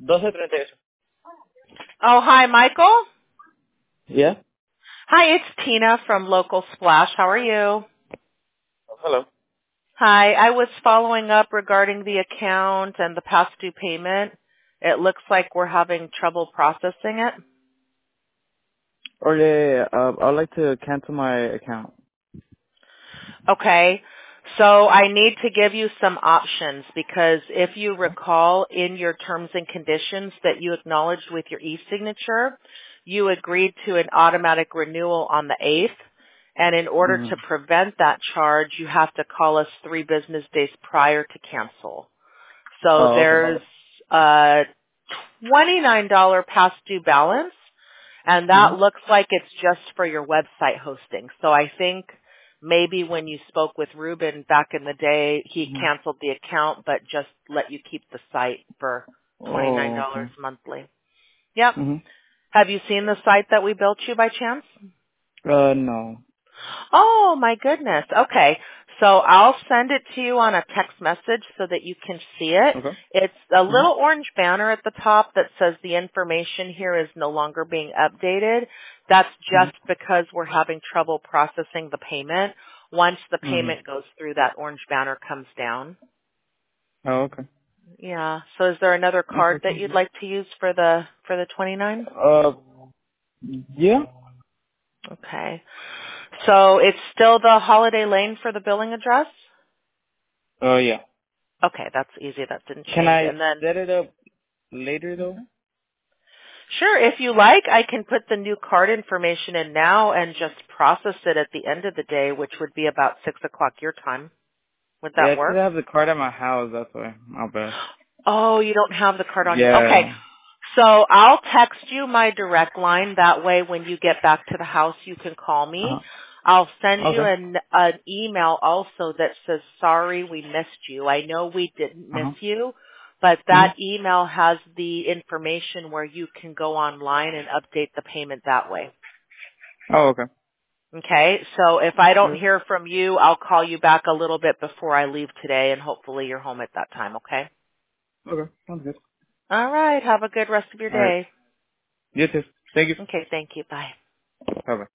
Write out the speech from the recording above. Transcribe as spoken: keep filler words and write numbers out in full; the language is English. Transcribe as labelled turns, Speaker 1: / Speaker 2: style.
Speaker 1: twelve thirty-eight.
Speaker 2: Oh, hi, Michael.
Speaker 1: Yeah?
Speaker 2: Hi, it's Tina from Local Splash. How are you?
Speaker 1: Oh, hello.
Speaker 2: Hi, I was following up regarding the account and the past due payment. It looks like we're having trouble processing it.
Speaker 1: Oh, yeah, yeah, yeah. Uh, I'd like to cancel my account.
Speaker 2: Okay. So I need to give you some options because if you
Speaker 1: Huh?
Speaker 2: recall in your terms and conditions that you acknowledged with your e-signature, you agreed to an automatic renewal on the eighth. And in order to
Speaker 1: Mm-hmm.
Speaker 2: prevent that charge, you have to call us three business days prior to cancel. So
Speaker 1: Oh, okay.
Speaker 2: there's a twenty-nine dollars past due balance, and that
Speaker 1: Mm-hmm.
Speaker 2: looks like it's just for your website hosting. So I think maybe when you spoke with Ruben back in the day, he
Speaker 1: Mm-hmm.
Speaker 2: canceled the account but just let you keep the site for twenty-nine
Speaker 1: Oh,
Speaker 2: dollars
Speaker 1: okay.
Speaker 2: monthly. Yep.
Speaker 1: Mm-hmm.
Speaker 2: Have you seen the site that we built you by chance?
Speaker 1: Uh, no.
Speaker 2: Oh my goodness. Okay. So I'll send it to you on a text message so that you can see it.
Speaker 1: Okay.
Speaker 2: It's a
Speaker 1: Mm-hmm.
Speaker 2: little orange banner at the top that says the information here is no longer being updated. That's just
Speaker 1: Mm-hmm.
Speaker 2: because we're having trouble processing the payment. Once the
Speaker 1: Mm-hmm.
Speaker 2: payment goes through, that orange banner comes down.
Speaker 1: Oh, okay.
Speaker 2: Yeah. So is there another card
Speaker 1: Okay,
Speaker 2: that
Speaker 1: cool.
Speaker 2: you'd like to use for the for the twenty-nine?
Speaker 1: Uh, yeah?
Speaker 2: Okay. So it's still the Holiday Lane for the billing address?
Speaker 1: Uh, yeah.
Speaker 2: Okay, that's easy. That didn't
Speaker 1: Can
Speaker 2: change.
Speaker 1: I
Speaker 2: And then,
Speaker 1: set it up later, though?
Speaker 2: sure, if you like, I can put the new card information in now and just process it at the end of the day, which would be about six o'clock your time. Would
Speaker 1: Yeah,
Speaker 2: that
Speaker 1: it's 'cause
Speaker 2: work?
Speaker 1: I have the card at my house, that's why. My bad.
Speaker 2: Oh, you don't have the card on you. Okay.
Speaker 1: Yeah.
Speaker 2: So I'll text you my direct line. That way when you get back to the house, you can call me.
Speaker 1: Uh-huh.
Speaker 2: I'll send you
Speaker 1: Okay.
Speaker 2: an, an email also that says, sorry, we missed you. I know we didn't miss
Speaker 1: Uh-huh.
Speaker 2: you, but
Speaker 1: Mm-hmm.
Speaker 2: that email has the information where you can go online and update the payment that way.
Speaker 1: Oh, okay.
Speaker 2: Okay. So if I don't
Speaker 1: Okay.
Speaker 2: hear from you, I'll call you back a little bit before I leave today and hopefully you're home at that time. Okay.
Speaker 1: Okay. Sounds good.
Speaker 2: All right. Have a good rest of your
Speaker 1: All right.
Speaker 2: day.
Speaker 1: You too. Thank you.
Speaker 2: Okay. Thank you. Bye.
Speaker 1: Bye-bye.